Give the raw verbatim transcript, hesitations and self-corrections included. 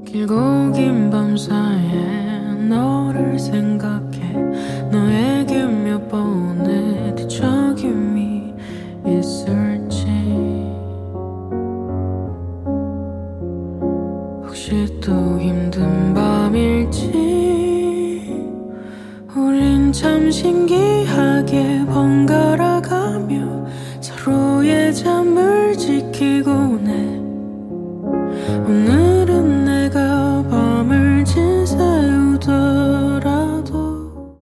길고 긴 밤 사이에 너를 생각해 너에게 몇 번의 뒤척임이 있을지 혹시 또 힘든 밤일지 우린 참 신기하게 번갈아가며 서로의 잠을